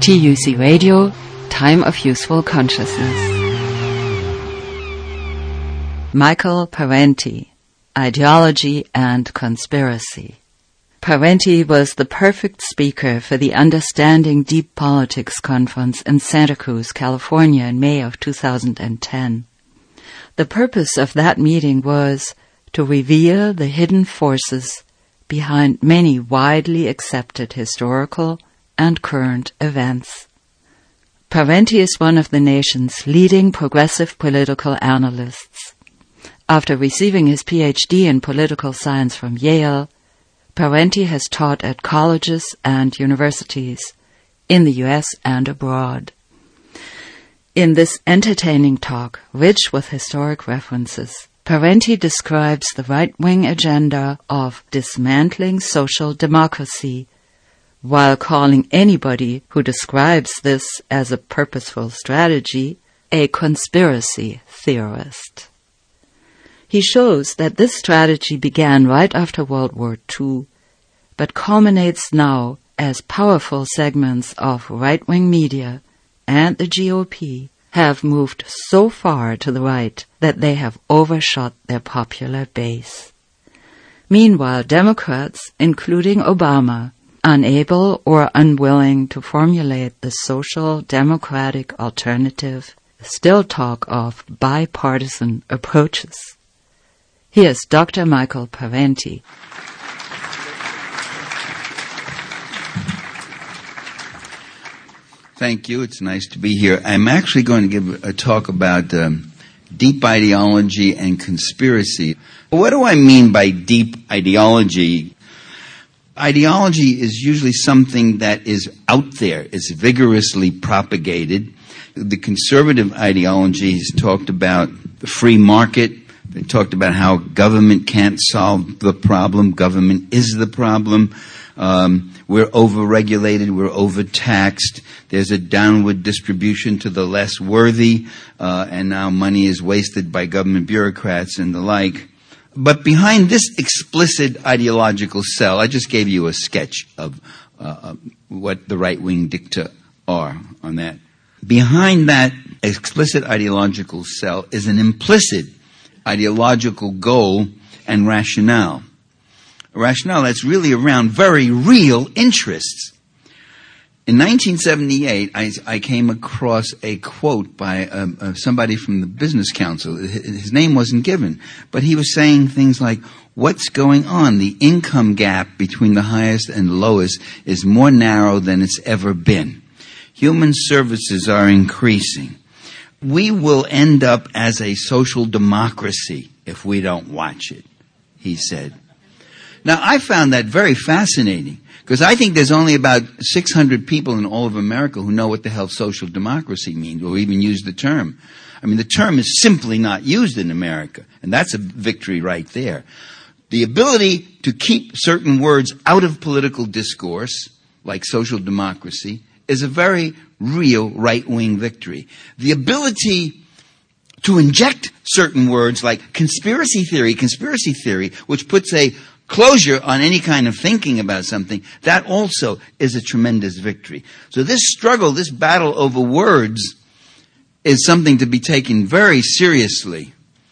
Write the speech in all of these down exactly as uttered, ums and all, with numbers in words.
T U C Radio, Time of Useful Consciousness. Michael Parenti, Ideology and Conspiracy. Parenti was the perfect speaker for the Understanding Deep Politics Conference in Santa Cruz, California in May of two thousand ten. The purpose of that meeting was to reveal the hidden forces behind many widely accepted historical and current events. Parenti is one of the nation's leading progressive political analysts. After receiving his P H D in political science from Yale, Parenti has taught at colleges and universities in the U S and abroad. In this entertaining talk, rich with historic references, Parenti describes the right-wing agenda of dismantling social democracy, while calling anybody who describes this as a purposeful strategy a conspiracy theorist. He shows that this strategy began right after World War Two, but culminates now as powerful segments of right-wing media and the G O P have moved so far to the right that they have overshot their popular base. Meanwhile, Democrats, including Obama, unable or unwilling to formulate the social democratic alternative, still talk of bipartisan approaches. Here's Doctor Michael Parenti. Thank you. It's nice to be here. I'm actually going to give a talk about um, deep ideology and conspiracy. What do I mean by deep ideology? Ideology is usually something that is out there. It's vigorously propagated. The conservative ideology has talked about the free market. They talked about how government can't solve the problem. Government is the problem. Um, we're overregulated. We're overtaxed. There's a downward distribution to the less worthy, uh, and now money is wasted by government bureaucrats and the like. But behind this explicit ideological cell, I just gave you a sketch of uh, what the right-wing dicta are on that. Behind that explicit ideological cell is an implicit ideological goal and rationale. A rationale that's really around very real interests. In nineteen seventy-eight, I, I came across a quote by um, uh, somebody from the Business Council. His name wasn't given, but he was saying things like, what's going on? The income gap between the highest and lowest is more narrow than it's ever been. Human services are increasing. We will end up as a social democracy if we don't watch it, he said. Now, I found that very fascinating, because I think there's only about six hundred people in all of America who know what the hell social democracy means, or even use the term. I mean, the term is simply not used in America, and that's a victory right there. The ability to keep certain words out of political discourse, like social democracy, is a very real right-wing victory. The ability to inject certain words like conspiracy theory, conspiracy theory, which puts a closure on any kind of thinking about something, that also is a tremendous victory. So this struggle, this battle over words, is something to be taken very seriously.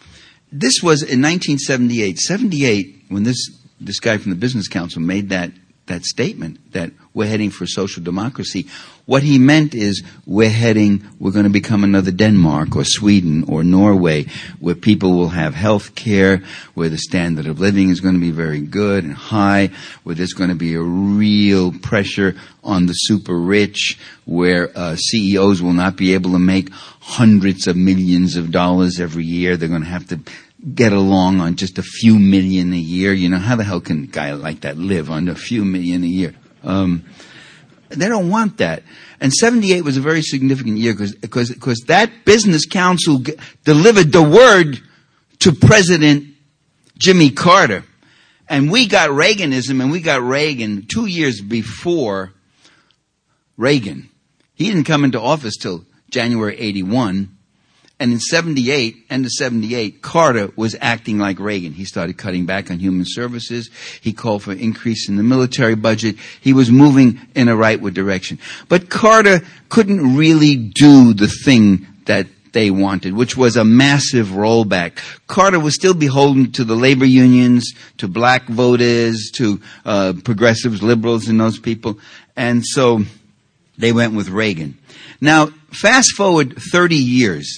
This was in nineteen seventy-eight. seventy-eight, when this, this guy from the Business Council made that that statement that we're heading for social democracy, what he meant is we're heading, we're going to become another Denmark or Sweden or Norway, where people will have health care, where the standard of living is going to be very good and high, where there's going to be a real pressure on the super rich, where uh, C E Os will not be able to make hundreds of millions of dollars every year. They're going to have to get along on just a few million a year. You know, how the hell can a guy like that live on a few million a year? Um, they don't want that. And seventy-eight was a very significant year because because because that Business Council g- delivered the word to President Jimmy Carter. And we got Reaganism, and we got Reagan two years before Reagan. He didn't come into office till January eighty-one. And in seventy-eight, end of seventy-eight, Carter was acting like Reagan. He started cutting back on human services. He called for increase in the military budget. He was moving in a rightward direction. But Carter couldn't really do the thing that they wanted, which was a massive rollback. Carter was still beholden to the labor unions, to black voters, to uh, progressives, liberals, and those people. And so they went with Reagan. Now, fast forward thirty years.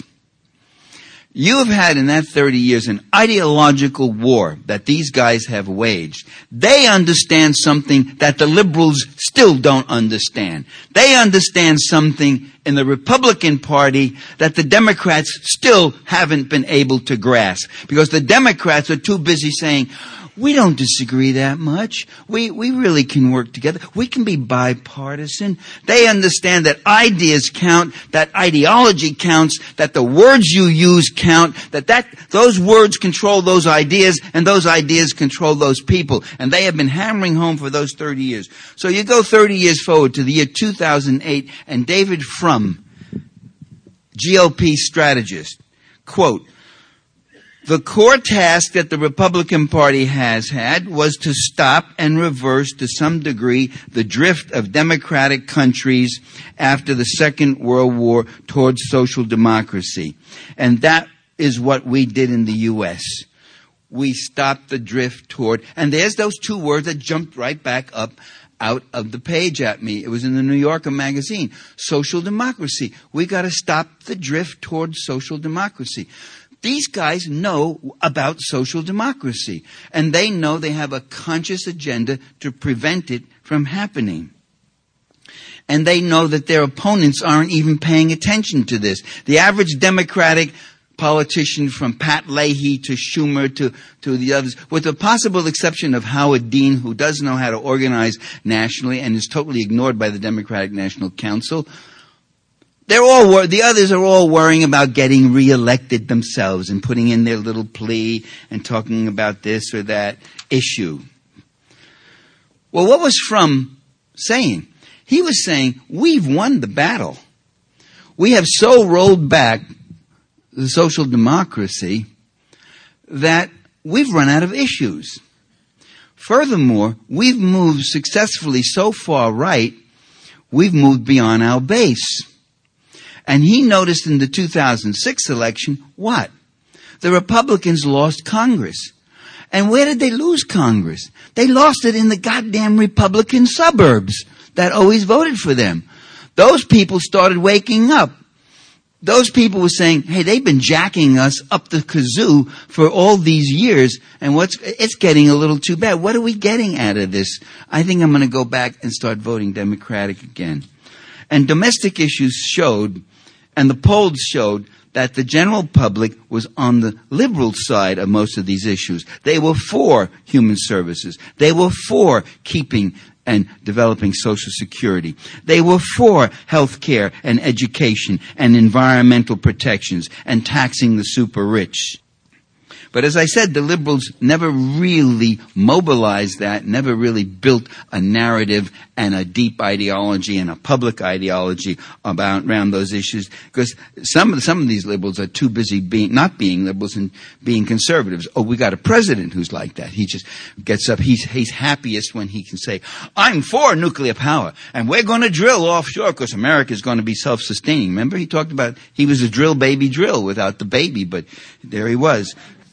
You have had in that thirty years an ideological war that these guys have waged. They understand something that the liberals still don't understand. They understand something in the Republican Party that the Democrats still haven't been able to grasp. Because the Democrats are too busy saying, we don't disagree that much. We, we really can work together. We can be bipartisan. They understand that ideas count, that ideology counts, that the words you use count, that, that those words control those ideas, and those ideas control those people. And they have been hammering home for those thirty years. So you go thirty years forward to the year two thousand eight, and David Frum, G O P strategist, quote, the core task that the Republican Party has had was to stop and reverse to some degree the drift of democratic countries after the Second World War towards social democracy. And that is what we did in the U S. We stopped the drift toward, and there's those two words that jumped right back up out of the page at me. It was in the New Yorker magazine. Social democracy. We got to stop the drift towards social democracy. These guys know about social democracy, and they know they have a conscious agenda to prevent it from happening. And they know that their opponents aren't even paying attention to this. The average Democratic politician, from Pat Leahy to Schumer to, to the others, with the possible exception of Howard Dean, who doesn't know how to organize nationally and is totally ignored by the Democratic National Council, They're all wor- the others are all worrying about getting reelected themselves and putting in their little plea and talking about this or that issue. Well, what was Frum saying? He was saying, we've won the battle. We have so rolled back the social democracy that we've run out of issues. Furthermore, we've moved successfully so far right, we've moved beyond our base. And he noticed in the two thousand six election, what? The Republicans lost Congress. And where did they lose Congress? They lost it in the goddamn Republican suburbs that always voted for them. Those people started waking up. Those people were saying, hey, they've been jacking us up the kazoo for all these years, and what's it's getting a little too bad. What are we getting out of this? I think I'm going to go back and start voting Democratic again. And domestic issues showed, and the polls showed, that the general public was on the liberal side of most of these issues. They were for human services. They were for keeping and developing Social Security. They were for health care and education and environmental protections and taxing the super rich. But as I said, the liberals never really mobilized that, never really built a narrative and a deep ideology and a public ideology about around those issues, because some of some of these liberals are too busy being not being liberals and being conservatives. Oh, we got a president who's like that. He just gets up. He's he's happiest when he can say, "I'm for nuclear power, and we're going to drill offshore because America is going to be self-sustaining." Remember, he talked about he was a drill baby drill without the baby, but there he was.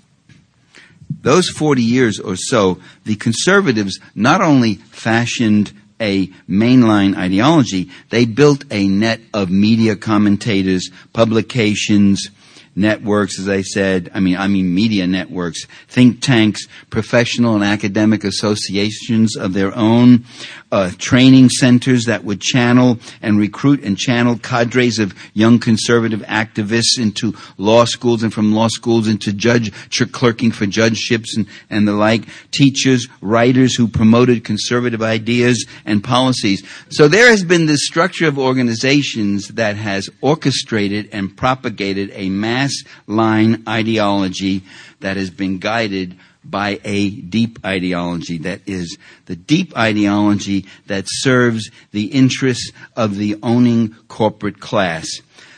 Those forty years or so, the conservatives not only fashioned a mainline ideology, they built a net of media commentators, publications, networks, as I said, I mean, I mean media networks, think tanks, professional and academic associations of their own, uh, training centers that would channel and recruit and channel cadres of young conservative activists into law schools and from law schools into judge, clerking for judgeships and, and the like, teachers, writers who promoted conservative ideas and policies. So there has been this structure of organizations that has orchestrated and propagated a mass line ideology that has been guided by a deep ideology, that is the deep ideology that serves the interests of the owning corporate class.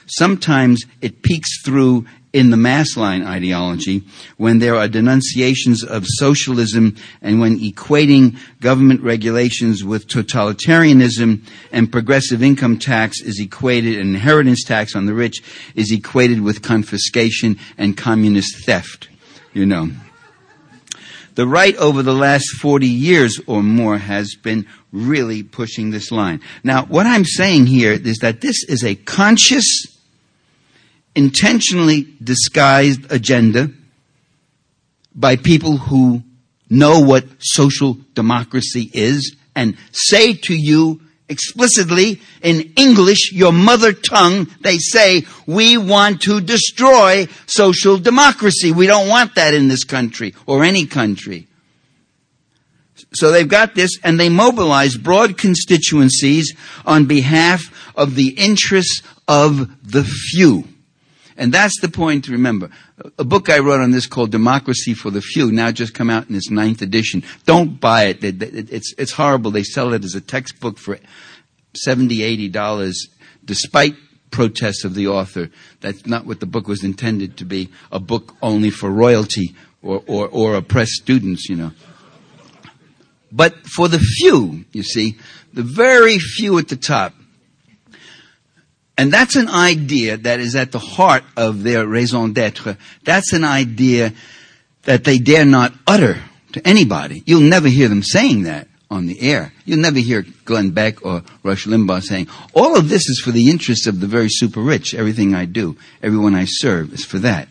Sometimes it peeks through in the mass line ideology when there are denunciations of socialism and when equating government regulations with totalitarianism and progressive income tax is equated, and inheritance tax on the rich is equated with confiscation and communist theft, you know. The right over the last forty years or more has been really pushing this line. Now, what I'm saying here is that this is a conscious, intentionally disguised agenda by people who know what social democracy is and say to you explicitly in English, your mother tongue, they say, we want to destroy social democracy. We don't want that in this country or any country. So they've got this, and they mobilize broad constituencies on behalf of the interests of the few. And that's the point to remember. A book I wrote on this called Democracy for the Few, now just come out in its ninth edition. Don't buy it. It's, it's horrible. They sell it as a textbook for seventy dollars, eighty dollars, despite protests of the author. That's not what the book was intended to be, a book only for royalty or, or, or oppressed students, you know. But for the few, you see, the very few at the top. And that's an idea that is at the heart of their raison d'etre. That's an idea that they dare not utter to anybody. You'll never hear them saying that on the air. You'll never hear Glenn Beck or Rush Limbaugh saying, all of this is for the interests of the very super rich. Everything I do, everyone I serve is for that.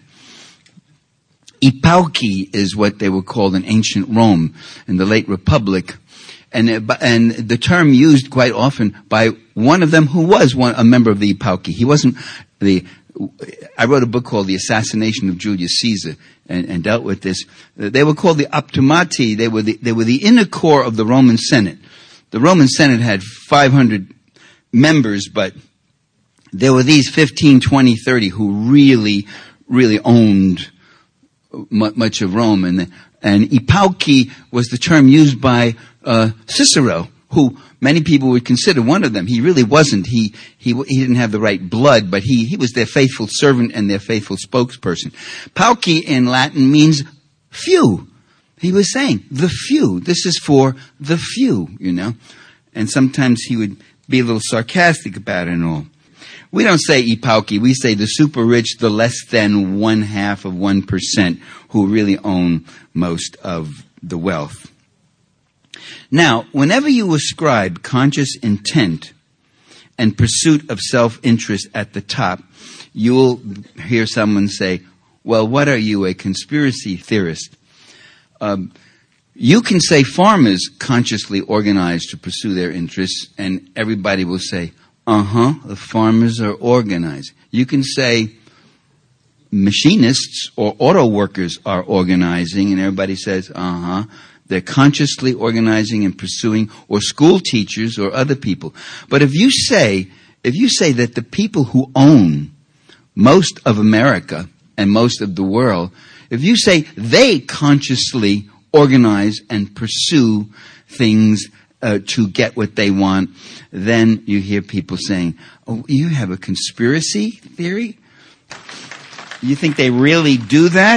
Epauchi is what they were called in ancient Rome in the late Republic. And, and the term used quite often by one of them who was one, a member of the Epauchi. He wasn't the, I wrote a book called The Assassination of Julius Caesar and, and dealt with this. They were called the Optimati. They were the, they were the inner core of the Roman Senate. The Roman Senate had five hundred members, but there were these fifteen, twenty, thirty who really, really owned much of Rome. And, and Epauchi was the term used by Uh, Cicero, who many people would consider one of them. He really wasn't. He, he, he didn't have the right blood, but he, he was their faithful servant and their faithful spokesperson. Pauci in Latin means few. He was saying the few. This is for the few, you know. And sometimes he would be a little sarcastic about it and all. We don't say Epauchi. We say the super rich, the less than one half of one percent who really own most of the wealth. Now, whenever you ascribe conscious intent and pursuit of self-interest at the top, you'll hear someone say, well, what are you, a conspiracy theorist? Um, you can say farmers consciously organize to pursue their interests, and everybody will say, uh-huh, the farmers are organized. You can say machinists or auto workers are organizing, and everybody says, uh-huh. They're consciously organizing and pursuing, or school teachers or other people. But if you say, if you say that the people who own most of America and most of the world, if you say they consciously organize and pursue things uh, to get what they want, then you hear people saying, oh, you have a conspiracy theory? You think they really do that?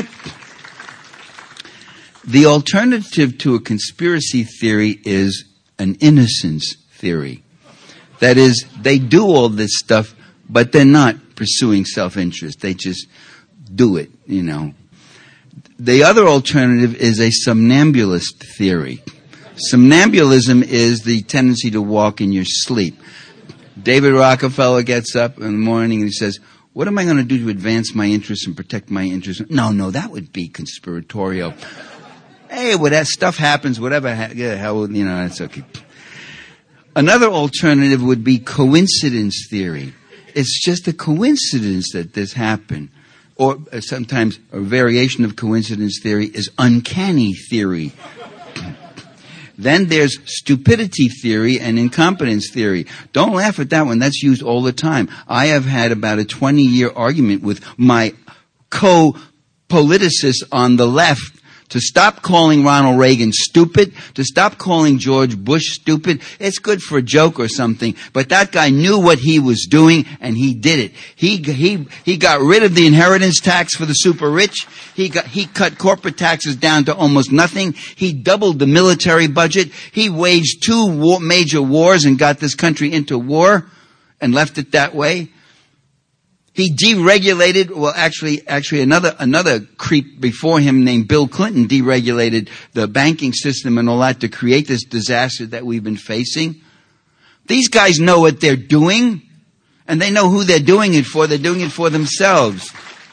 The alternative to a conspiracy theory is an innocence theory. That is, they do all this stuff, but they're not pursuing self-interest. They just do it, you know. The other alternative is a somnambulist theory. Somnambulism is the tendency to walk in your sleep. David Rockefeller gets up in the morning and he says, what am I going to do to advance my interests and protect my interests? No, no, that would be conspiratorial. Hey, well, that stuff happens, whatever, ha- yeah, hell, you know, that's okay. Another alternative would be coincidence theory. It's just a coincidence that this happened. Or uh, sometimes a variation of coincidence theory is uncanny theory. Then there's stupidity theory and incompetence theory. Don't laugh at that one. That's used all the time. I have had about a twenty-year argument with my co-politicists on the left to stop calling Ronald Reagan stupid, to stop calling George Bush stupid. It's good for a joke or something, but that guy knew what he was doing, and he did it. He he he got rid of the inheritance tax for the super rich. He got he cut corporate taxes down to almost nothing. He doubled the military budget. He waged two war, major wars and got this country into war and left it that way. He deregulated, well actually, actually another, another creep before him named Bill Clinton deregulated the banking system and all that to create this disaster that we've been facing. These guys know what they're doing, and they know who they're doing it for. They're doing it for themselves.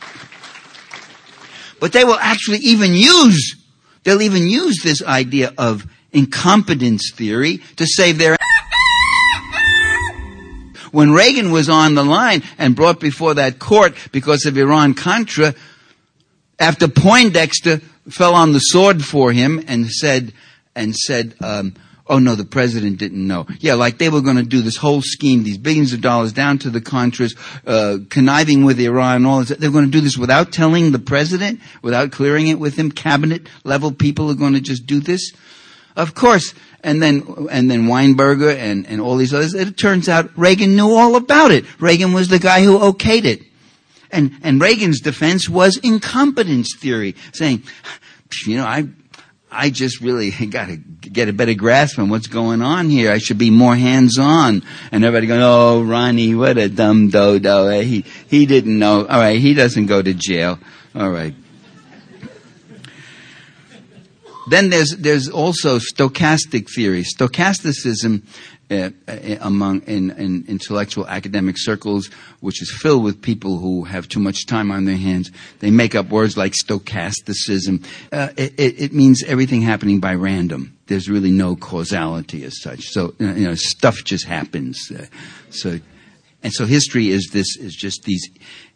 But they will actually even use, they'll even use this idea of incompetence theory to save their When Reagan was on the line and brought before that court because of Iran-Contra, after Poindexter fell on the sword for him and said, and said, um, oh no, the president didn't know. Yeah, like they were going to do this whole scheme, these billions of dollars down to the Contras, uh, conniving with Iran and all this. They're going to do this without telling the president, without clearing it with him. Cabinet level people are going to just do this. Of course. And then, and then Weinberger and, and all these others. It turns out Reagan knew all about it. Reagan was the guy who okayed it. And, and Reagan's defense was incompetence theory, saying, you know, I, I just really got to get a better grasp on what's going on here. I should be more hands-on. And everybody going, oh, Ronnie, what a dumb dodo. Eh? He, he didn't know. All right, he doesn't go to jail. All right. Then there's there's also stochastic theory. Stochasticism uh, among in, in intellectual academic circles, which is filled with people who have too much time on their hands. They make up words like stochasticism. Uh, it, it means everything happening by random. There's really no causality as such. So you know, stuff just happens. Uh, so and so history is this is just these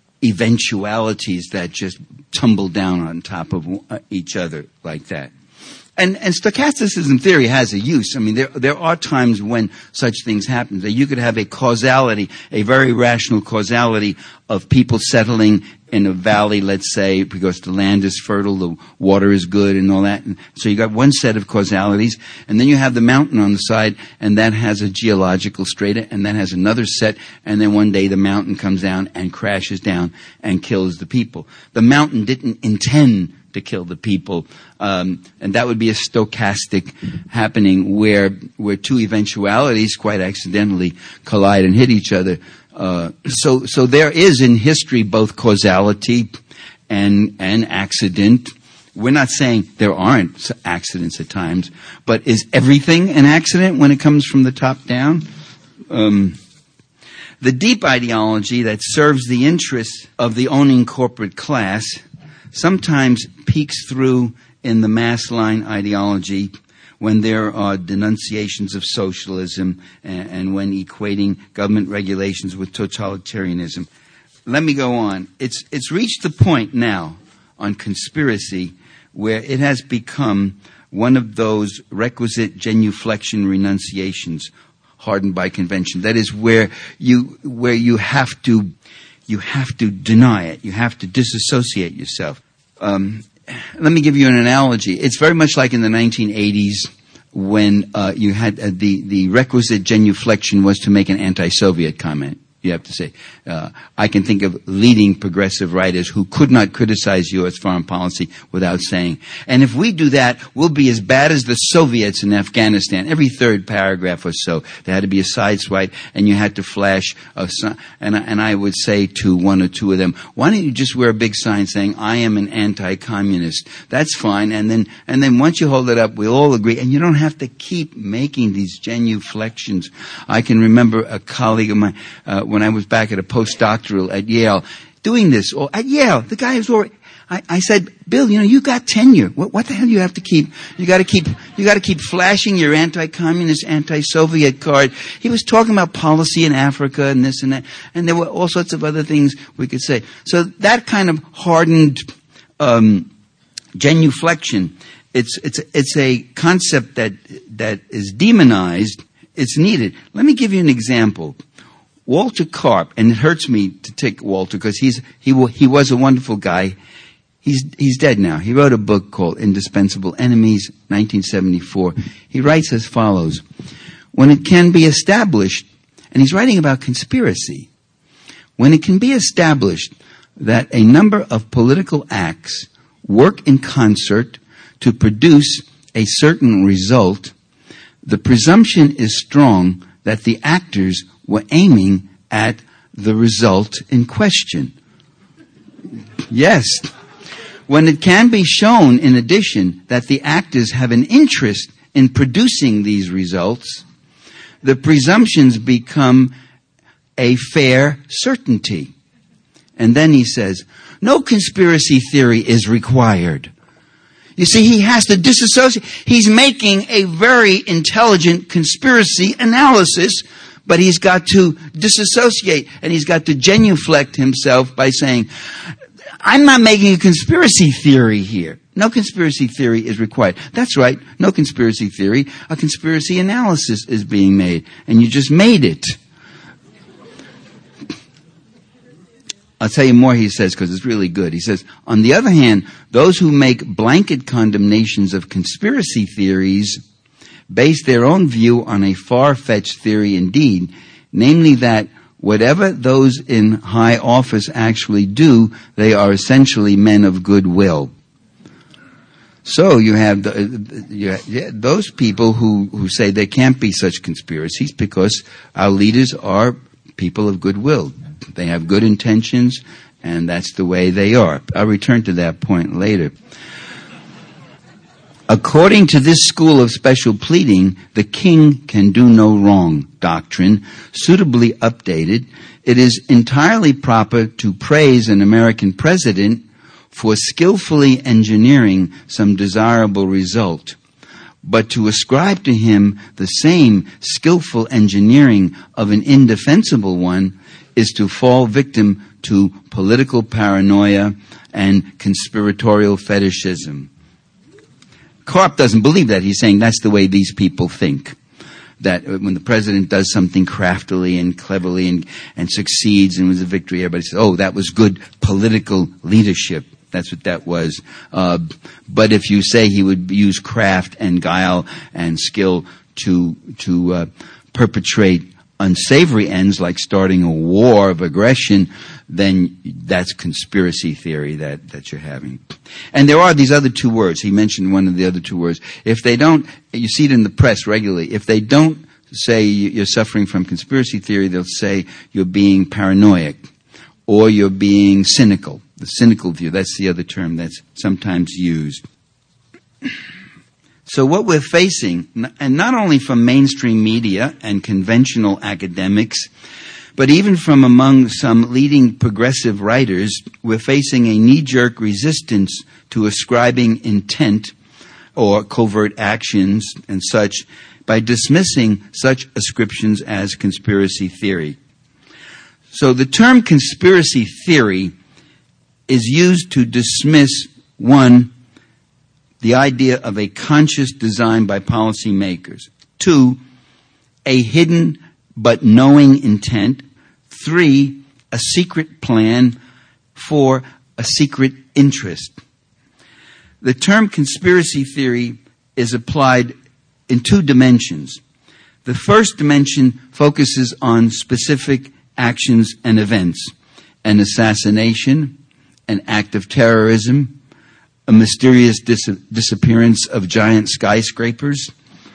eventualities that just tumble down on top of each other like that. And, and stochasticism theory has a use. I mean, there, there are times when such things happen. That you could have a causality, a very rational causality of people settling in a valley, let's say, because the land is fertile, the water is good and all that. And so you got one set of causalities, and then you have the mountain on the side, and that has a geological strata, and that has another set, and then one day the mountain comes down and crashes down and kills the people. The mountain didn't intend to kill the people, um, and that would be a stochastic happening where where two eventualities quite accidentally collide and hit each other. Uh, so so there is in history both causality and and accident. We're not saying there aren't accidents at times, but is everything an accident when it comes from the top down? Um, the deep ideology that serves the interests of the owning corporate class sometimes peeks through in the mass line ideology when there are denunciations of socialism and, and when equating government regulations with totalitarianism. Let me go on. It's, it's reached the point now on conspiracy where it has become one of those requisite genuflection renunciations hardened by convention. That is where you, where you have to You have to deny it. You have to disassociate yourself. Um, let me give you an analogy. It's very much like in the nineteen eighties when uh, you had uh, the, the requisite genuflection was to make an anti-Soviet comment. You have to say, uh, I can think of leading progressive writers who could not criticize U S foreign policy without saying, and if we do that, we'll be as bad as the Soviets in Afghanistan. Every third paragraph or so, there had to be a side swipe, and you had to flash a sign. And, and I would say to one or two of them, why don't you just wear a big sign saying, I am an anti-communist? That's fine. And then, and then once you hold it up, we'll all agree, and you don't have to keep making these genuflections. I can remember a colleague of mine, uh, when I was back at a postdoctoral at Yale, doing this. Or at Yale, the guy was already, I, I said, Bill, you know, you got tenure. What, what the hell do you have to keep? You got to keep, you got to keep flashing your anti-communist, anti-Soviet card. He was talking about policy in Africa and this and that, and there were all sorts of other things we could say. So that kind of hardened um, genuflection, it's it's it's a concept that that is demonized. It's needed. Let me give you an example. Walter Karp, and it hurts me to take Walter because he's he he was a wonderful guy. He's, he's dead now. He wrote a book called Indispensable Enemies, nineteen seventy-four. He writes as follows. When it can be established, and he's writing about conspiracy, when it can be established that a number of political acts work in concert to produce a certain result, the presumption is strong that the actors were aiming at the result in question. Yes. When it can be shown, in addition, that the actors have an interest in producing these results, the presumptions become a fair certainty. And then he says, no conspiracy theory is required. You see, he has to disassociate. He's making a very intelligent conspiracy analysis, but he's got to disassociate, and he's got to genuflect himself by saying, I'm not making a conspiracy theory here. No conspiracy theory is required. That's right, no conspiracy theory. A conspiracy analysis is being made, and you just made it. I'll tell you more, he says, because it's really good. He says, on the other hand, those who make blanket condemnations of conspiracy theories base their own view on a far-fetched theory indeed, namely that whatever those in high office actually do, they are essentially men of goodwill. So you have the, you have, yeah, those people who, who say there can't be such conspiracies because our leaders are people of goodwill. They have good intentions, and that's the way they are. I'll return to that point later. According to this school of special pleading, the king can do no wrong doctrine, suitably updated, it is entirely proper to praise an American president for skillfully engineering some desirable result. But to ascribe to him the same skillful engineering of an indefensible one is to fall victim to political paranoia and conspiratorial fetishism. Karp doesn't believe that. He's saying that's the way these people think. That when the president does something craftily and cleverly and, and succeeds and was a victory, everybody says, oh, that was good political leadership. That's what that was. Uh, but if you say he would use craft and guile and skill to to uh, perpetrate unsavory ends like starting a war of aggression, then that's conspiracy theory that, that you're having. And there are these other two words. He mentioned one of the other two words. If they don't, you see it in the press regularly, if they don't say you're suffering from conspiracy theory, they'll say you're being paranoid or you're being cynical. The cynical view, that's the other term that's sometimes used. So what we're facing, and not only from mainstream media and conventional academics, but even from among some leading progressive writers, we're facing a knee-jerk resistance to ascribing intent or covert actions and such by dismissing such ascriptions as conspiracy theory. So the term conspiracy theory is used to dismiss, one, the idea of a conscious design by policymakers. Two, a hidden but knowing intent. Three, a secret plan. Four, a secret interest. The term conspiracy theory is applied in two dimensions. The first dimension focuses on specific actions and events. An assassination, an act of terrorism, a mysterious dis- disappearance of giant skyscrapers,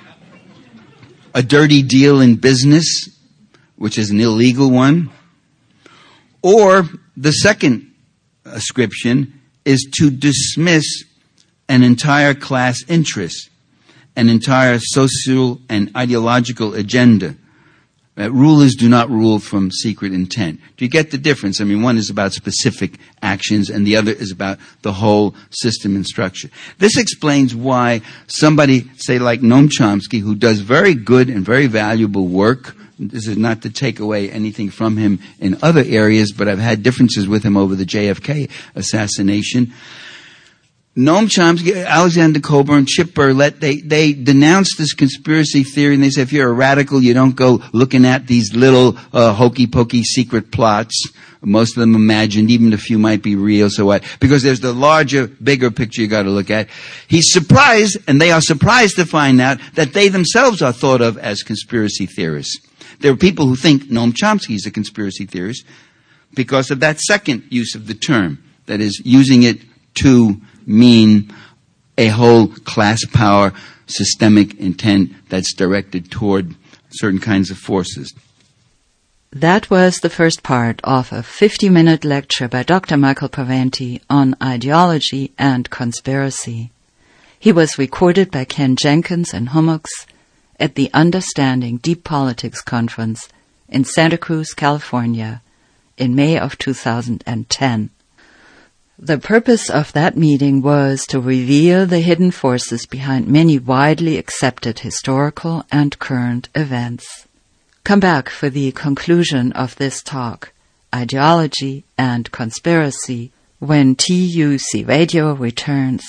a dirty deal in business, which is an illegal one, or the second ascription is to dismiss an entire class interest, an entire social and ideological agenda. Uh, rulers do not rule from secret intent. Do you get the difference? I mean, one is about specific actions and the other is about the whole system and structure. This explains why somebody, say like Noam Chomsky, who does very good and very valuable work, this is not to take away anything from him in other areas, but I've had differences with him over the J F K assassination. Noam Chomsky, Alexander Cockburn, Chip Berlet, they, they denounced this conspiracy theory, and they said if you're a radical, you don't go looking at these little uh, hokey-pokey secret plots. Most of them imagined, even a few might be real, so what? Because there's the larger, bigger picture you got to look at. He's surprised, and they are surprised to find out that they themselves are thought of as conspiracy theorists. There are people who think Noam Chomsky is a conspiracy theorist because of that second use of the term, that is, using it to mean a whole class power systemic intent that's directed toward certain kinds of forces. That was the first part of a fifty-minute lecture by Doctor Michael Parenti on ideology and conspiracy. He was recorded by Ken Jenkins and Hummocks at the Understanding Deep Politics Conference in Santa Cruz, California, in May of two thousand ten. The purpose of that meeting was to reveal the hidden forces behind many widely accepted historical and current events. Come back for the conclusion of this talk, Ideology and Conspiracy, when T U C Radio returns.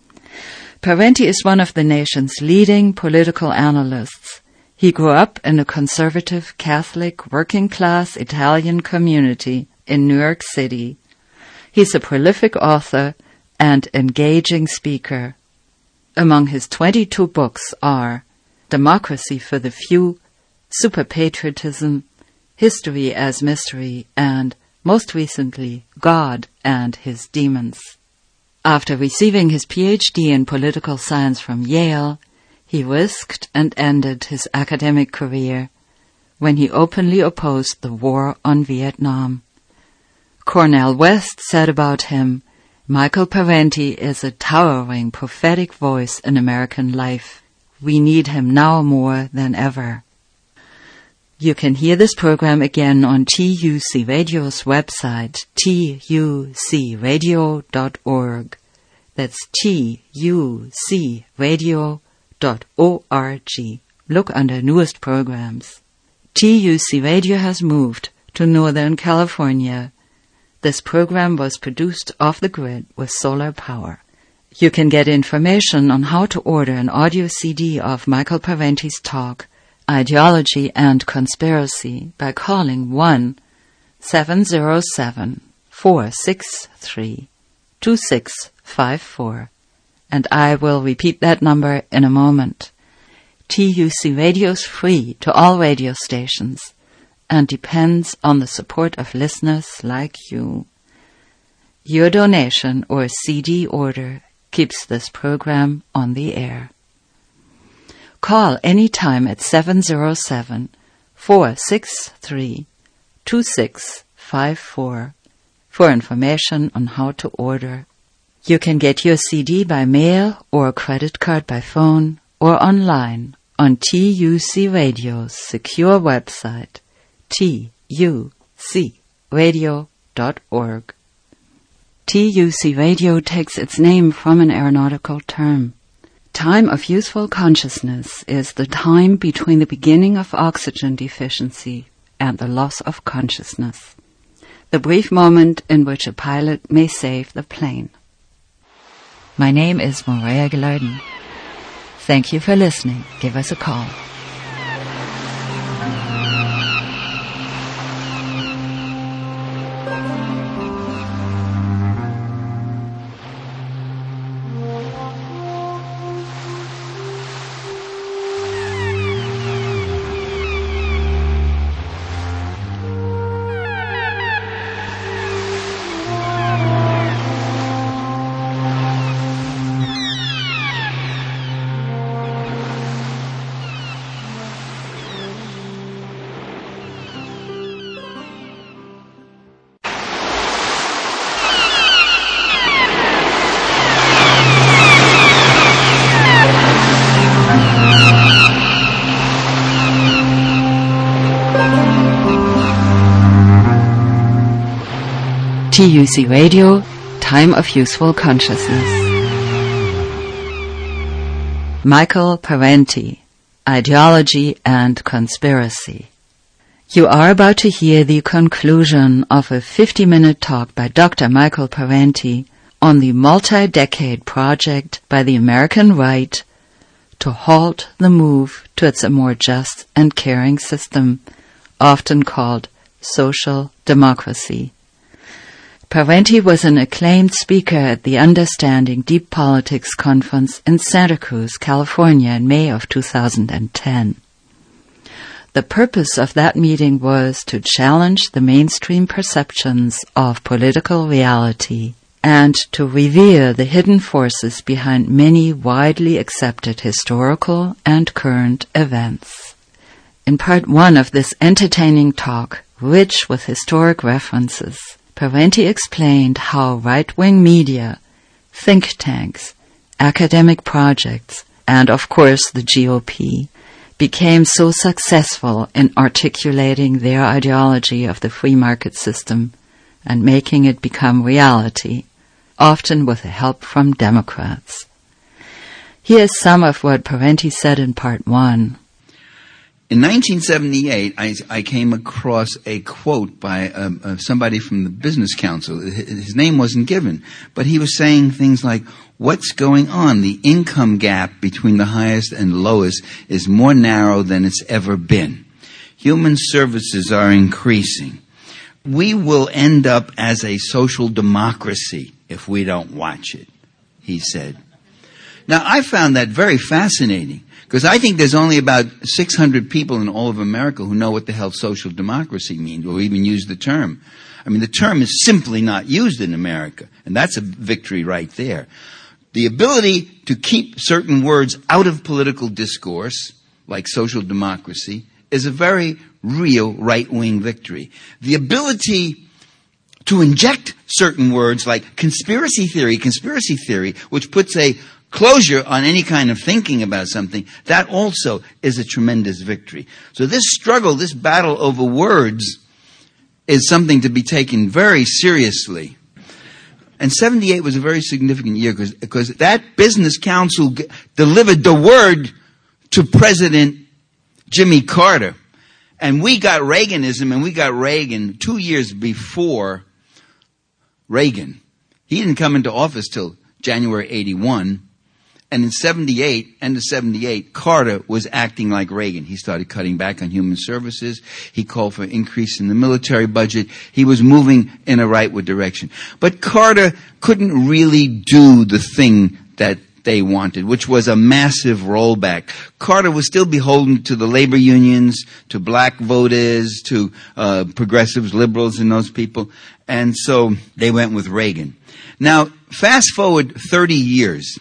Parenti is one of the nation's leading political analysts. He grew up in a conservative, Catholic, working-class Italian community in New York City. He's a prolific author and engaging speaker. Among his twenty-two books are Democracy for the Few, Superpatriotism, History as Mystery, and, most recently, God and His Demons. After receiving his P H D in political science from Yale, he risked and ended his academic career when he openly opposed the war on Vietnam. Cornel West said about him, Michael Parenti is a towering prophetic voice in American life. We need him now more than ever. You can hear this program again on T U C Radio's website, T U C radio dot org. That's T U C radio dot org. Look under newest programs. T U C Radio has moved to Northern California. This program was produced off the grid with solar power. You can get information on how to order an audio C D of Michael Parenti's talk, Ideology and Conspiracy, by calling one seven zero seven, four six three, two six five four, and I will repeat that number in a moment. T U C Radio is free to all radio stations and depends on the support of listeners like you. Your donation or C D order keeps this program on the air. Call any time at seven zero seven, four six three, two six five four for information on how to order. You can get your C D by mail or credit card by phone or online on T U C Radio's secure website, T U C radio dot org. T U C Radio takes its name from an aeronautical term. Time of useful consciousness is the time between the beginning of oxygen deficiency and the loss of consciousness, the brief moment in which a pilot may save the plane. My name is Maria Gilardin. Thank you for listening. Give us a call. T U C Radio, Time of Useful Consciousness. Michael Parenti, Ideology and Conspiracy. You are about to hear the conclusion of a fifty-minute talk by Doctor Michael Parenti on the multi-decade project by the American right to halt the move towards a more just and caring system, often called social democracy. Parenti was an acclaimed speaker at the Understanding Deep Politics Conference in Santa Cruz, California in May of two thousand ten. The purpose of that meeting was to challenge the mainstream perceptions of political reality and to reveal the hidden forces behind many widely accepted historical and current events. In part one of this entertaining talk, rich with historic references, Parenti explained how right-wing media, think tanks, academic projects, and of course the G O P, became so successful in articulating their ideology of the free market system and making it become reality, often with the help from Democrats. Here's some of what Parenti said in part one. In nineteen seventy-eight, I, I came across a quote by um, uh, somebody from the Business Council. His name wasn't given, but he was saying things like, what's going on? The income gap between the highest and lowest is more narrow than it's ever been. Human services are increasing. We will end up as a social democracy if we don't watch it, he said. Now, I found that very fascinating, because I think there's only about six hundred people in all of America who know what the hell social democracy means, or even use the term. I mean, the term is simply not used in America, and that's a victory right there. The ability to keep certain words out of political discourse, like social democracy, is a very real right-wing victory. The ability to inject certain words like conspiracy theory, conspiracy theory, which puts a closure on any kind of thinking about something, that also is a tremendous victory. So this struggle, this battle over words, is something to be taken very seriously. And seventy-eight was a very significant year because, because that Business Council g- delivered the word to President Jimmy Carter. And we got Reaganism, and we got Reagan two years before Reagan. He didn't come into office till January eighty-one. And in seventy-eight, end of seventy-eight, Carter was acting like Reagan. He started cutting back on human services. He called for an increase in the military budget. He was moving in a rightward direction. But Carter couldn't really do the thing that they wanted, which was a massive rollback. Carter was still beholden to the labor unions, to black voters, to uh, progressives, liberals, and those people. And so they went with Reagan. Now, fast forward thirty years.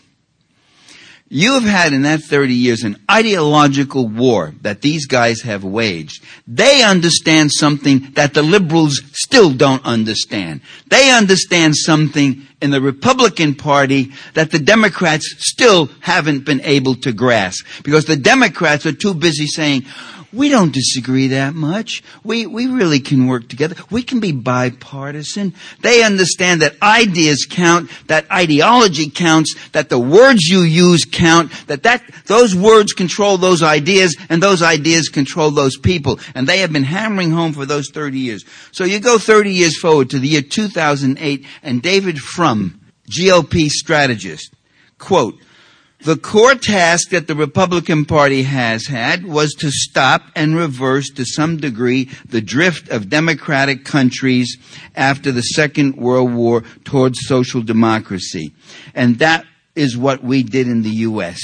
You have had in that thirty years an ideological war that these guys have waged. They understand something that the liberals still don't understand. They understand something in the Republican Party that the Democrats still haven't been able to grasp. Because the Democrats are too busy saying, we don't disagree that much. We we really can work together. We can be bipartisan. They understand that ideas count, that ideology counts, that the words you use count, that, that those words control those ideas, and those ideas control those people. And they have been hammering home for those thirty years. So you go thirty years forward to the year two thousand eight, and David Frum, G O P strategist, quote, the core task that the Republican Party has had was to stop and reverse to some degree the drift of democratic countries after the Second World War towards social democracy. And that is what we did in the U S.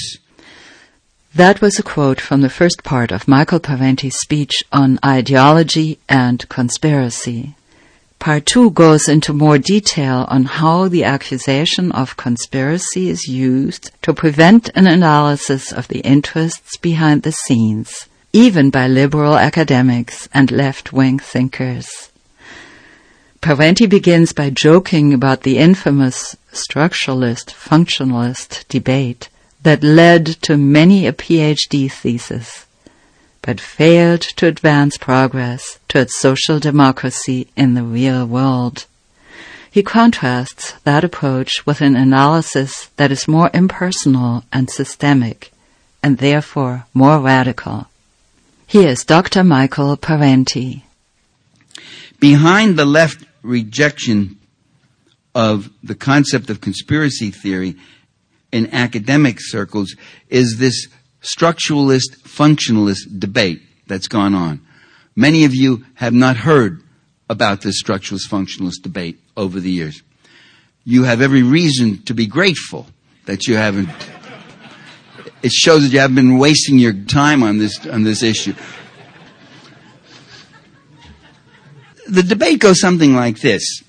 That was a quote from the first part of Michael Parenti's speech on ideology and conspiracy. Part two goes into more detail on how the accusation of conspiracy is used to prevent an analysis of the interests behind the scenes, even by liberal academics and left-wing thinkers. Parenti begins by joking about the infamous structuralist-functionalist debate that led to many a P H D thesis, but failed to advance progress towards social democracy in the real world. He contrasts that approach with an analysis that is more impersonal and systemic, and therefore more radical. Here's Doctor Michael Parenti. Behind the left rejection of the concept of conspiracy theory in academic circles is this structuralist, functionalist debate that's gone on. Many of you have not heard about this structuralist, functionalist debate over the years. You have every reason to be grateful that you haven't. It shows that you haven't been wasting your time on this, on this issue. The debate goes something like this.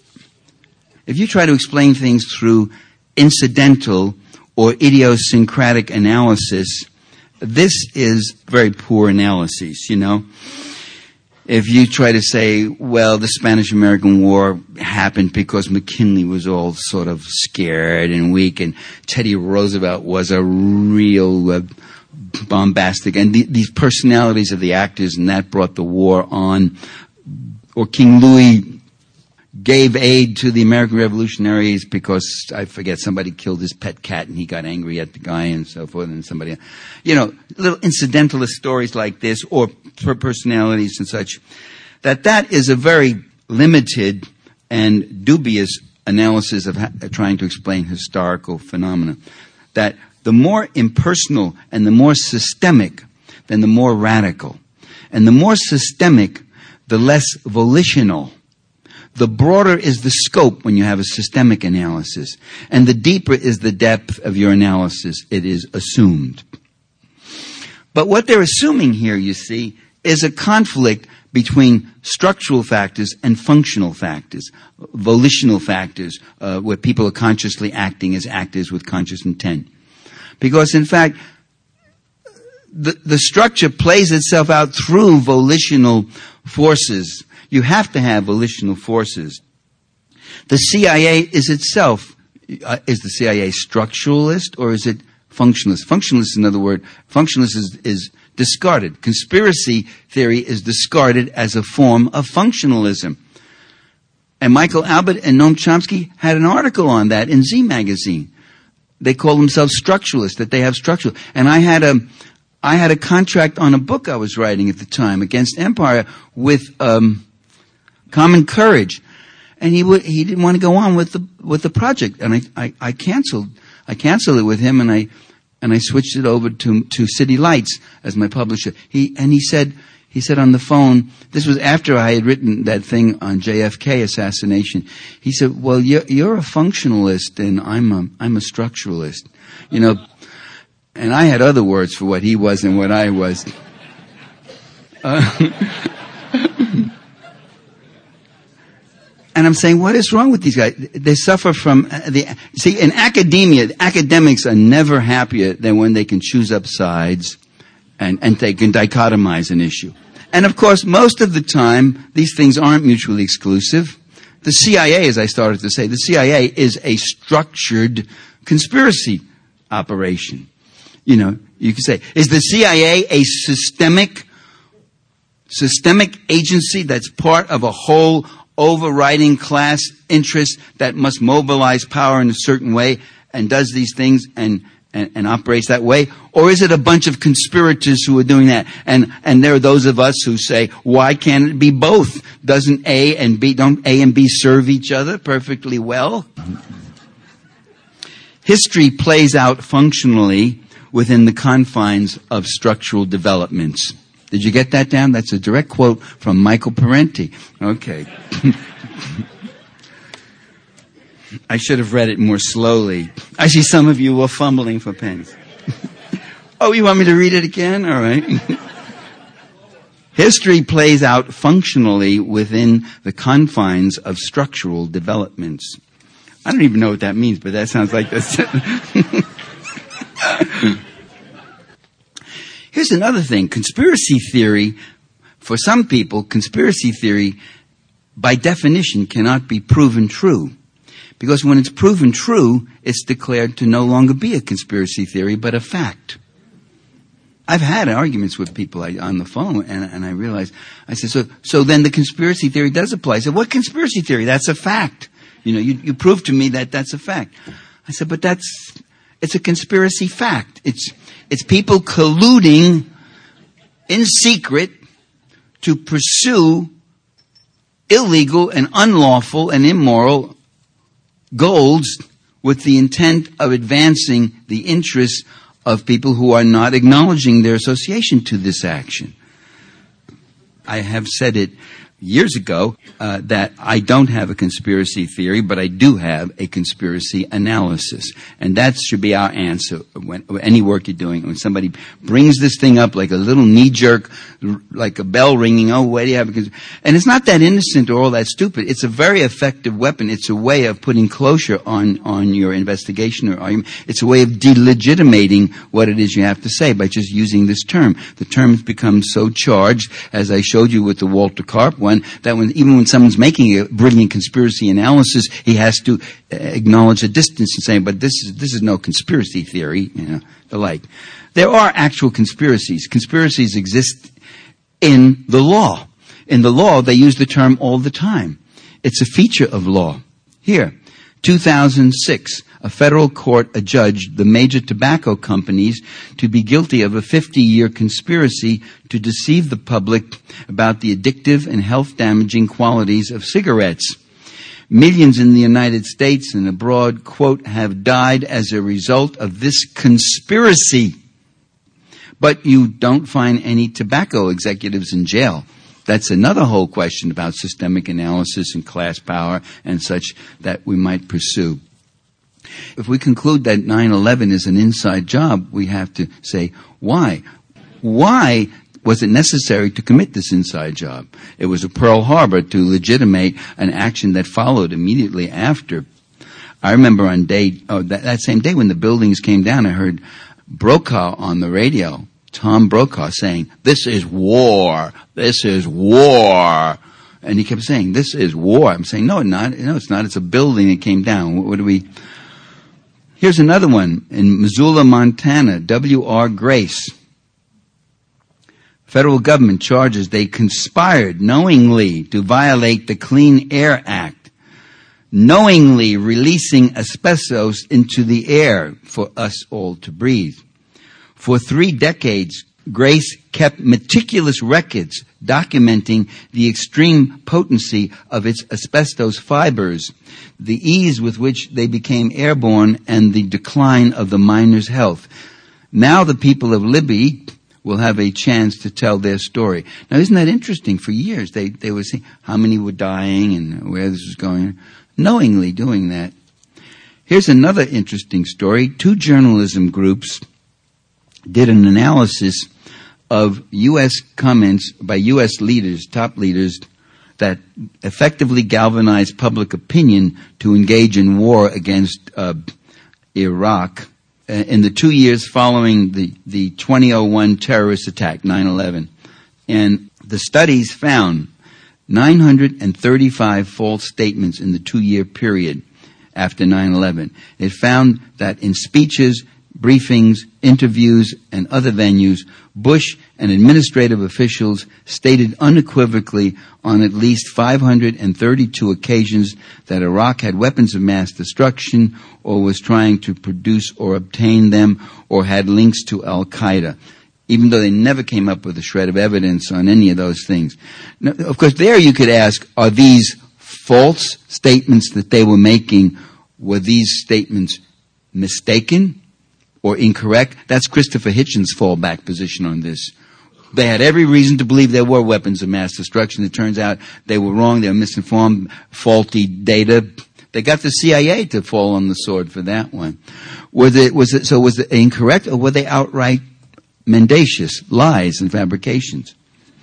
If you try to explain things through incidental or idiosyncratic analysis, this is very poor analysis, you know. If you try to say, well, the Spanish-American War happened because McKinley was all sort of scared and weak, and Teddy Roosevelt was a real uh, bombastic, and the, these personalities of the actors, and that brought the war on, or King Louis gave aid to the American revolutionaries because, I forget, somebody killed his pet cat and he got angry at the guy and so forth, and somebody, you know, little incidentalist stories like this, or per personalities and such, that that is a very limited and dubious analysis of ha- trying to explain historical phenomena. That the more impersonal and the more systemic, then the more radical. And the more systemic, the less volitional. The broader is the scope when you have a systemic analysis, and the deeper is the depth of your analysis. It is assumed. But what they're assuming here, you see, is a conflict between structural factors and functional factors, volitional factors, uh, where people are consciously acting as actors with conscious intent. Because, in fact, the, the structure plays itself out through volitional forces. You have to have volitional forces. The C I A is itself, uh, is the C I A structuralist or is it functionalist? Functionalist, in other words, functionalist is, is discarded. Conspiracy theory is discarded as a form of functionalism. And Michael Albert and Noam Chomsky had an article on that in Z Magazine. They call themselves structuralists, that they have structural. And I had a, I had a contract on a book I was writing at the time, Against Empire, with um, Common Courage, and he would, he didn't want to go on with the with the project, and I, I, I canceled I canceled it with him, and I and I switched it over to to City Lights as my publisher. He and he said he said on the phone, this was after I had written that thing on J F K assassination. He said, "Well, you're you're a functionalist, and I'm a I'm a structuralist, you know." And I had other words for what he was and what I was. Uh, And I'm saying, what is wrong with these guys? They suffer from the, see, in academia, academics are never happier than when they can choose up sides and, and they can dichotomize an issue. And of course, most of the time, these things aren't mutually exclusive. The C I A, as I started to say, the C I A is a structured conspiracy operation. You know, you could say, is the C I A a systemic, systemic agency that's part of a whole overriding class interest that must mobilize power in a certain way and does these things and, and, and operates that way? Or is it a bunch of conspirators who are doing that? And, and there are those of us who say, why can't it be both? Doesn't A and B, don't A and B serve each other perfectly well? History plays out functionally within the confines of structural developments. Did you get that down? That's a direct quote from Michael Parenti. Okay. I should have read it more slowly. I see some of you were fumbling for pens. Oh, you want me to read it again? All right. History plays out functionally within the confines of structural developments. I don't even know what that means, but that sounds like this. Here's another thing. Conspiracy theory, for some people, conspiracy theory, by definition, cannot be proven true. Because when it's proven true, it's declared to no longer be a conspiracy theory, but a fact. I've had arguments with people on the phone, and, and I realized, I said, so, so then the conspiracy theory does apply. I said, what conspiracy theory? That's a fact. You know, you, you proved to me that that's a fact. I said, but that's, it's a conspiracy fact. It's, it's people colluding in secret to pursue illegal and unlawful and immoral goals with the intent of advancing the interests of people who are not acknowledging their association to this action. I have said it years ago uh, that I don't have a conspiracy theory, but I do have a conspiracy analysis. And that should be our answer when any work you're doing. When somebody brings this thing up like a little knee-jerk, like a bell ringing, oh, why do you have a conspiracy? And it's not that innocent or all that stupid. It's a very effective weapon. It's a way of putting closure on, on your investigation or argument. It's a way of delegitimating what it is you have to say by just using this term. The terms become so charged, as I showed you with the Walter Karp one, that when, even when someone's making a brilliant conspiracy analysis, he has to uh, acknowledge a distance and say, but this is, this is no conspiracy theory, you know, the like. There are actual conspiracies. Conspiracies exist in the law. In the law, they use the term all the time. It's a feature of law. Here, two thousand six, a federal court adjudged the major tobacco companies to be guilty of a fifty-year conspiracy to deceive the public about the addictive and health-damaging qualities of cigarettes. Millions in the United States and abroad, quote, have died as a result of this conspiracy. But you don't find any tobacco executives in jail. That's another whole question about systemic analysis and class power and such that we might pursue. If we conclude that nine eleven is an inside job, we have to say, why? Why was it necessary to commit this inside job? It was a Pearl Harbor to legitimate an action that followed immediately after. I remember on day, oh, that, that same day when the buildings came down, I heard Brokaw on the radio, Tom Brokaw, saying, this is war, this is war. And he kept saying, this is war. I'm saying, no, it's not. No, it's not. It's a building that came down. What, what do we... Here's another one in Missoula, Montana, W R Grace. Federal government charges they conspired knowingly to violate the Clean Air Act, knowingly releasing asbestos into the air for us all to breathe. For three decades, Grace kept meticulous records documenting the extreme potency of its asbestos fibers, the ease with which they became airborne, and the decline of the miners' health. Now the people of Libby will have a chance to tell their story. Now, isn't that interesting? For years, they, they would say how many were dying and where this was going, knowingly doing that. Here's another interesting story. Two journalism groups did an analysis of U S comments by U S leaders, top leaders, that effectively galvanized public opinion to engage in war against uh, Iraq uh, in the two years following the, the two thousand one terrorist attack, nine eleven. And the studies found nine hundred thirty-five false statements in the two-year period after nine eleven. It found that in speeches, briefings, interviews, and other venues, Bush and administrative officials stated unequivocally on at least five hundred thirty-two occasions that Iraq had weapons of mass destruction or was trying to produce or obtain them or had links to Al-Qaeda, even though they never came up with a shred of evidence on any of those things. Now, of course, there you could ask, are these false statements that they were making, were these statements mistaken or incorrect? That's Christopher Hitchens' fallback position on this. They had every reason to believe there were weapons of mass destruction. It turns out they were wrong. They were misinformed, faulty data. They got the C I A to fall on the sword for that one. Was it, was it, so was it incorrect, or were they outright mendacious lies and fabrications?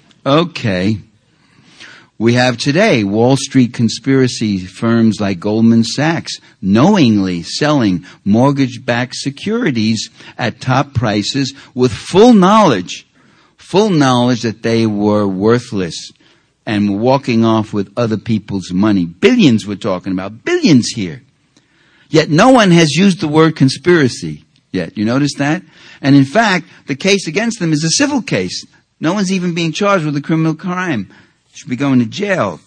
Okay. We have today Wall Street conspiracy firms like Goldman Sachs knowingly selling mortgage-backed securities at top prices with full knowledge, full knowledge that they were worthless and walking off with other people's money. Billions we're talking about, billions here. Yet no one has used the word conspiracy yet. You notice that? And in fact, the case against them is a civil case. No one's even being charged with a criminal crime. Should be going to jail.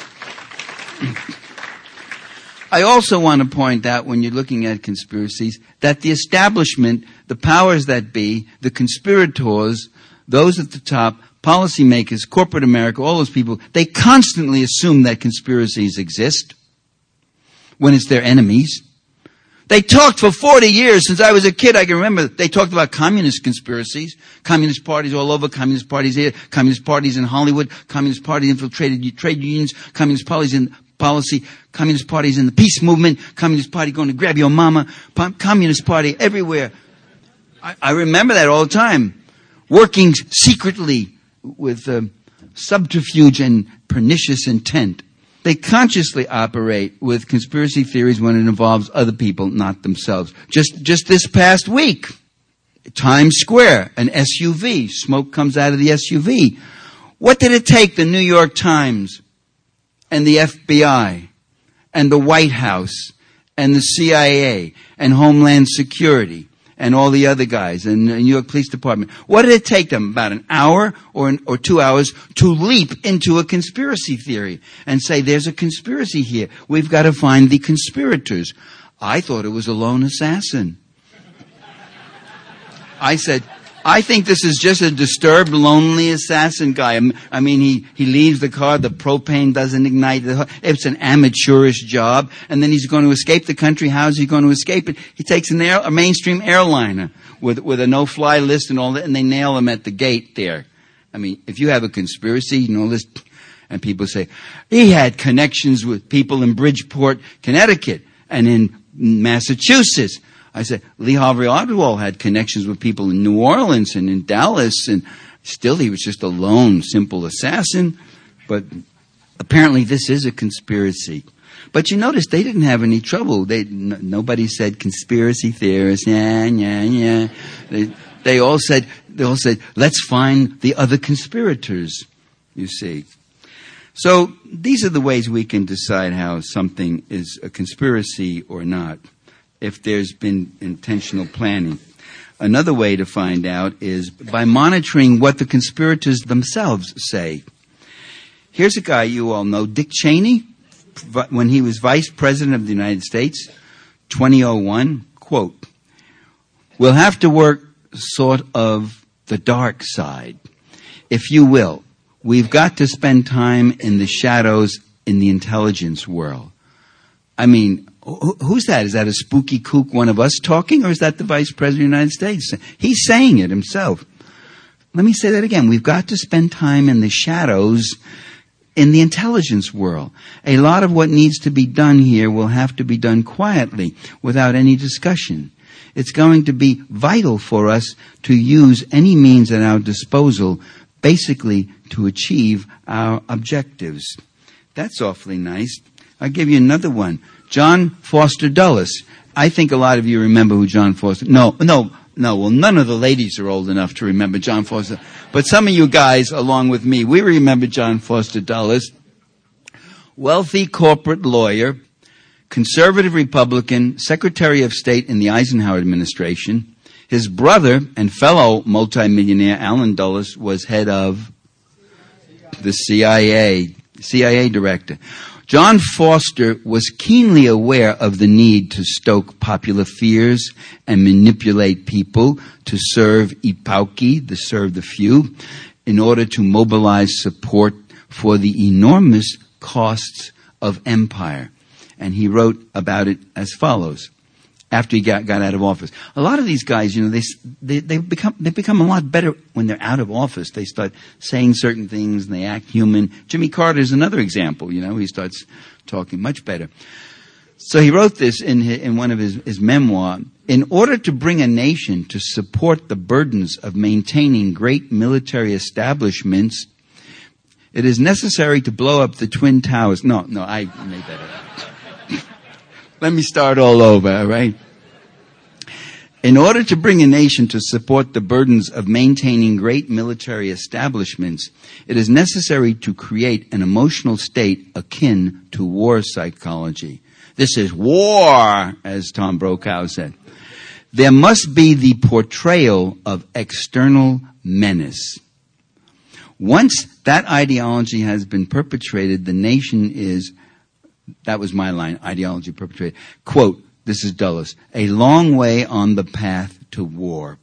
I also want to point out, when you're looking at conspiracies, that the establishment, the powers that be, the conspirators, those at the top, policymakers, corporate America, all those people, they constantly assume that conspiracies exist. when it's their enemies. They talked for forty years. Since I was a kid, I can remember they talked about communist conspiracies. Communist parties all over, communist parties here, communist parties in Hollywood, communist parties infiltrated trade unions, communist parties in policy, communist parties in the peace movement, communist party going to grab your mama, communist party everywhere. I, I remember that all the time. Working secretly with uh, subterfuge and pernicious intent. They consciously operate with conspiracy theories when it involves other people, not themselves. Just, just this past week, Times Square, an S U V, smoke comes out of the S U V. What did it take the New York Times and the F B I and the White House and the C I A and Homeland Security and all the other guys and the New York Police Department? What did it take them? About an hour or an, or two hours to leap into a conspiracy theory and say, there's a conspiracy here. We've got to find the conspirators. I thought it was a lone assassin. I said, I think this is just a disturbed, lonely assassin guy. I mean, he, he leaves the car, the propane doesn't ignite. It's an amateurish job. And then he's going to escape the country. How is he going to escape it? He takes an air, a mainstream airliner with, with a no-fly list and all that, and they nail him at the gate there. I mean, if you have a conspiracy, you know this, and people say, he had connections with people in Bridgeport, Connecticut, and in Massachusetts. I said, Lee Harvey Oswald had connections with people in New Orleans and in Dallas, and still he was just a lone, simple assassin. But apparently this is a conspiracy. But you notice they didn't have any trouble. They n- nobody said conspiracy theorists. Yeah, yeah, yeah. They, they all said, they all said, let's find the other conspirators. You see. So these are the ways we can decide how something is a conspiracy or not, if there's been intentional planning. Another way to find out is by monitoring what the conspirators themselves say. Here's a guy you all know, Dick Cheney, when he was Vice President of the United States, twenty oh one, quote, "We'll have to work sort of the dark side, if you will. We've got to spend time in the shadows in the intelligence world." I mean, who's that? Is that a spooky kook, one of us talking, or is that the Vice President of the United States? He's saying it himself. Let me say that again. We've got to spend time in the shadows in the intelligence world. A lot of what needs to be done here will have to be done quietly, without any discussion. It's going to be vital for us to use any means at our disposal, basically to achieve our objectives. That's awfully nice. I'll give you another one. John Foster Dulles. I think a lot of you remember who John Foster... No, no, no. Well, none of the ladies are old enough to remember John Foster. But some of you guys, along with me, we remember John Foster Dulles. Wealthy corporate lawyer, conservative Republican, Secretary of State in the Eisenhower administration. His brother and fellow multimillionaire, Alan Dulles, was head of the C I A, C I A director. John Foster was keenly aware of the need to stoke popular fears and manipulate people to serve epauki, to serve the few, in order to mobilize support for the enormous costs of empire. And he wrote about it as follows. After he got, got out of office. A lot of these guys, you know, they, they, they become, they become a lot better when they're out of office. They start saying certain things and they act human. Jimmy Carter is another example, you know, he starts talking much better. So he wrote this in his, in one of his, his memoir. In order to bring a nation to support the burdens of maintaining great military establishments, it is necessary to blow up the Twin Towers. No, no, I made that up. Let me start all over, all right? In order to bring a nation to support the burdens of maintaining great military establishments, it is necessary to create an emotional state akin to war psychology. This is war, as Tom Brokaw said. There must be the portrayal of external menace. Once that ideology has been perpetrated, the nation is... That was my line, ideology perpetrated. Quote, this is Dulles, a long way on the path to war.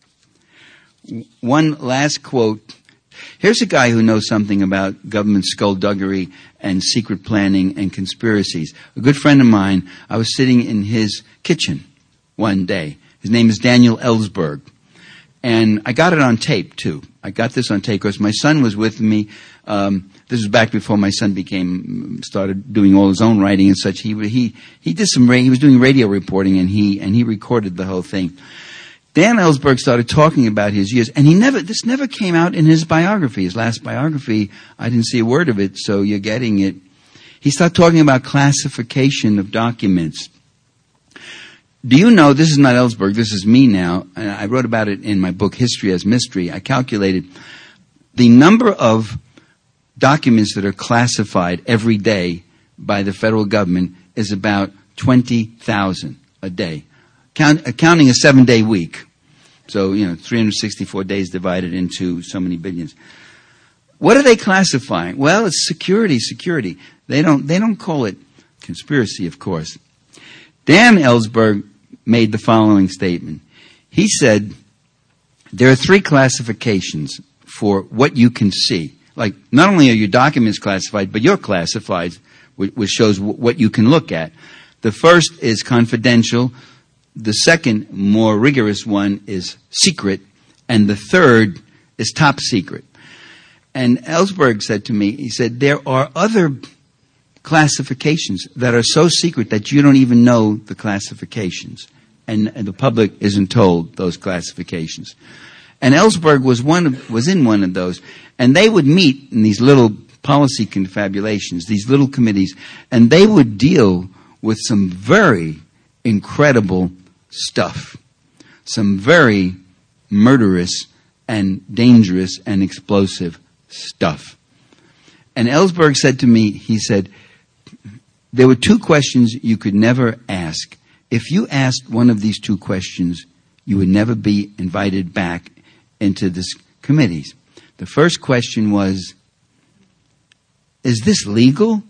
One last quote. Here's a guy who knows something about government skullduggery and secret planning and conspiracies. A good friend of mine, I was sitting in his kitchen one day. His name is Daniel Ellsberg. And I got it on tape, too. I got this on tape because my son was with me. Um, this was back before my son became, started doing all his own writing and such. He, he, he did some, he was doing radio reporting and he, and he recorded the whole thing. Dan Ellsberg started talking about his years, and he never, this never came out in his biography. His last biography, I didn't see a word of it, so you're getting it. He started talking about classification of documents. Do you know, this is not Ellsberg, this is me now, and I wrote about it in my book, History as Mystery. I calculated the number of documents that are classified every day by the federal government is about twenty thousand a day. Count, counting a seven-day week. So, you know, three hundred sixty-four days divided into so many billions. What are they classifying? Well, it's security, security. They don't, they don't call it conspiracy, of course. Dan Ellsberg made the following statement. He said, there are three classifications for what you can see. Like, not only are your documents classified, but you're classified, which shows what you can look at. The first is confidential. The second, more rigorous one, is secret. And the third is top secret. And Ellsberg said to me, he said, there are other classifications that are so secret that you don't even know the classifications. And, and the public isn't told those classifications. And Ellsberg was one of, was in one of those. And they would meet in these little policy confabulations, these little committees, and they would deal with some very incredible stuff. Some very murderous and dangerous and explosive stuff. And Ellsberg said to me, he said, there were two questions you could never ask. If you asked one of these two questions, you would never be invited back into this committees. The first question was, is this legal?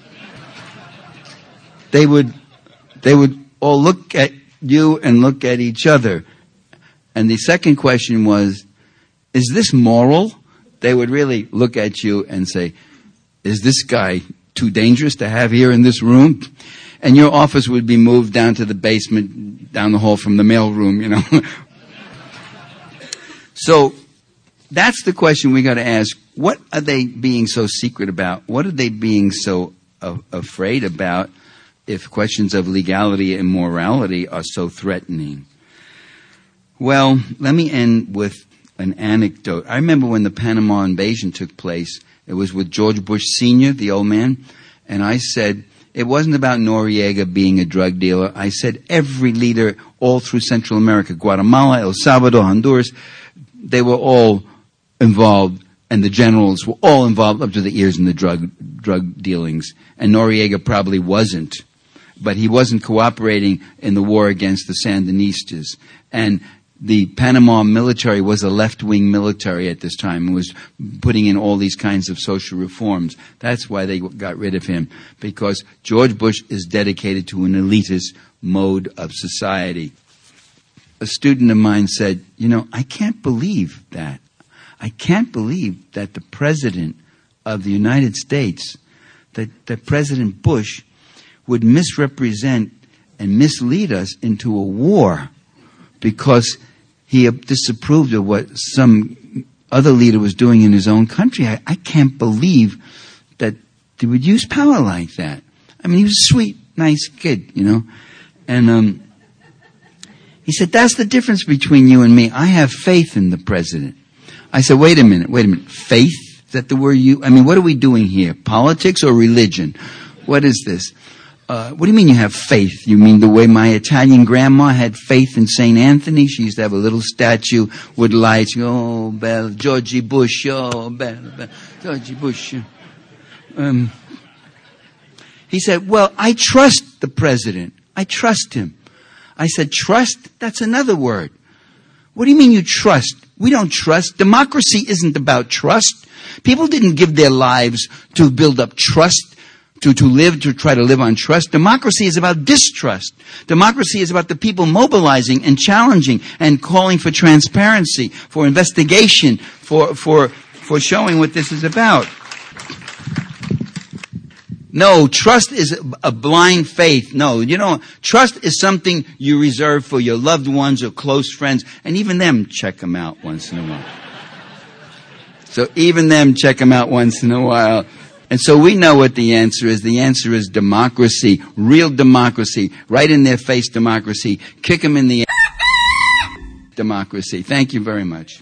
They would, they would all look at you and look at each other. And the second question was, is this moral? They would really look at you and say, is this guy too dangerous to have here in this room? And your office would be moved down to the basement, down the hall from the mailroom, you know. So that's the question we got to ask. What are they being so secret about? What are they being so uh, afraid about if questions of legality and morality are so threatening? Well, let me end with an anecdote. I remember when the Panama invasion took place. It was with George Bush Senior, the old man, and I said, it wasn't about Noriega being a drug dealer. I said every leader all through Central America, Guatemala, El Salvador, Honduras, they were all involved, and the generals were all involved up to the ears in the drug drug dealings. And Noriega probably wasn't. But he wasn't cooperating in the war against the Sandinistas. And the Panama military was a left-wing military at this time and was putting in all these kinds of social reforms. That's why they got rid of him, because George Bush is dedicated to an elitist mode of society. A student of mine said, you know, I can't believe that. I can't believe that the President of the United States, that, that President Bush would misrepresent and mislead us into a war because he disapproved of what some other leader was doing in his own country. I, I can't believe that they would use power like that. I mean, he was a sweet, nice kid, you know. And um, he said, that's the difference between you and me. I have faith in the president. I said, wait a minute, wait a minute. Faith? Is that the word you... I mean, what are we doing here? Politics or religion? What is this? Uh, what do you mean you have faith? You mean the way my Italian grandma had faith in Saint Anthony? She used to have a little statue with lights. Oh, bel Georgie Bush. Oh, bel, bel Georgie Bush. Um, he said, well, I trust the president. I trust him. I said, trust? That's another word. What do you mean you trust? We don't trust. Democracy isn't about trust. People didn't give their lives to build up trust. To, to live, to try to live on trust. Democracy is about distrust. Democracy is about the people mobilizing and challenging and calling for transparency, for investigation, for, for, for showing what this is about. No, trust is a blind faith. No, you know, trust is something you reserve for your loved ones or close friends, and even them check them out once in a while. So even them check them out once in a while. And so we know what the answer is. The answer is democracy, real democracy, right in their face democracy. Kick them in the democracy. Thank you very much.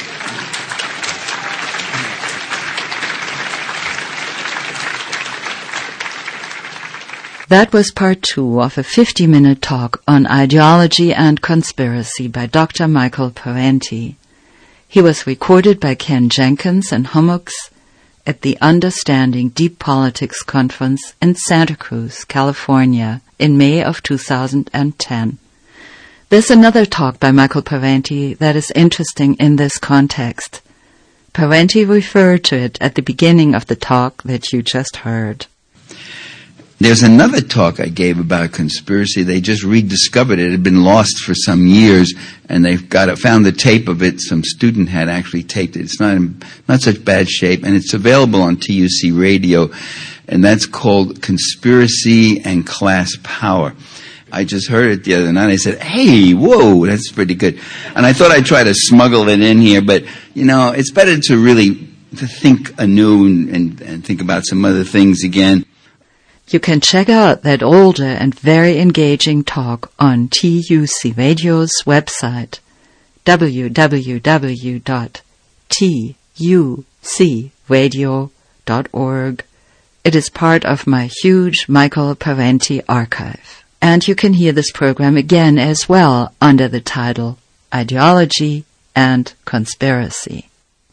That was part two of a fifty-minute talk on ideology and conspiracy by Doctor Michael Parenti. He was recorded by Ken Jenkins and Hummocks at the Understanding Deep Politics Conference in Santa Cruz, California, in May of two thousand ten. There's another talk by Michael Parenti that is interesting in this context. Parenti referred to it at the beginning of the talk that you just heard. There's another talk I gave about conspiracy. They just rediscovered it. It had been lost for some years, and they've got it, found the tape of it. Some student had actually taped it. It's not in not such bad shape, and it's available on T U C Radio, and that's called Conspiracy and Class Power. I just heard it the other night. I said, hey, whoa, that's pretty good. And I thought I'd try to smuggle it in here, but, you know, it's better to really to think anew and, and, and think about some other things again. You can check out that older and very engaging talk on T U C Radio's website, w w w dot t u c radio dot org. It is part of my huge Michael Parenti archive. And you can hear this program again as well under the title Ideology and Conspiracy.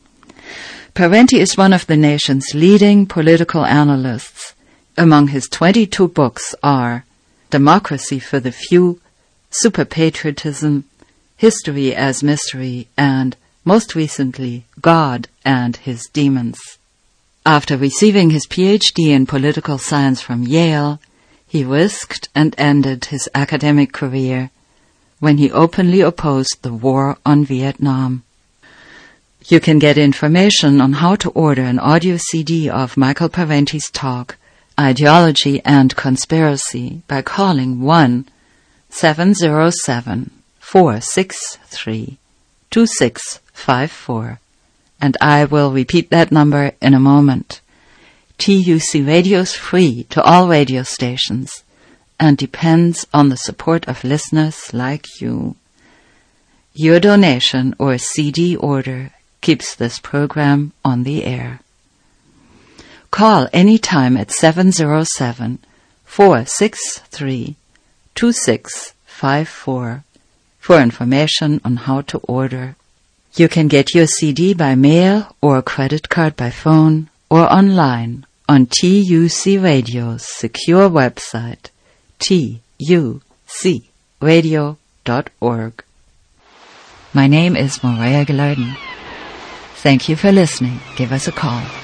Parenti is one of the nation's leading political analysts. Among his twenty-two books are Democracy for the Few, Superpatriotism, History as Mystery, and, most recently, God and His Demons. After receiving his P H D in political science from Yale, he risked and ended his academic career when he openly opposed the war on Vietnam. You can get information on how to order an audio C D of Michael Parenti's talk, Ideology and Conspiracy, by calling one seven zero seven, four six three, two six five four, and I will repeat that number in a moment. T U C Radio's free to all radio stations and depends on the support of listeners like you. Your donation or C D order keeps this program on the air. Call any time at seven zero seven, four six three, two six five four for information on how to order. You can get your C D by mail or credit card by phone or online on T U C Radio's secure website, t u c radio dot org. My name is Maria Gilardin. Thank you for listening. Give us a call.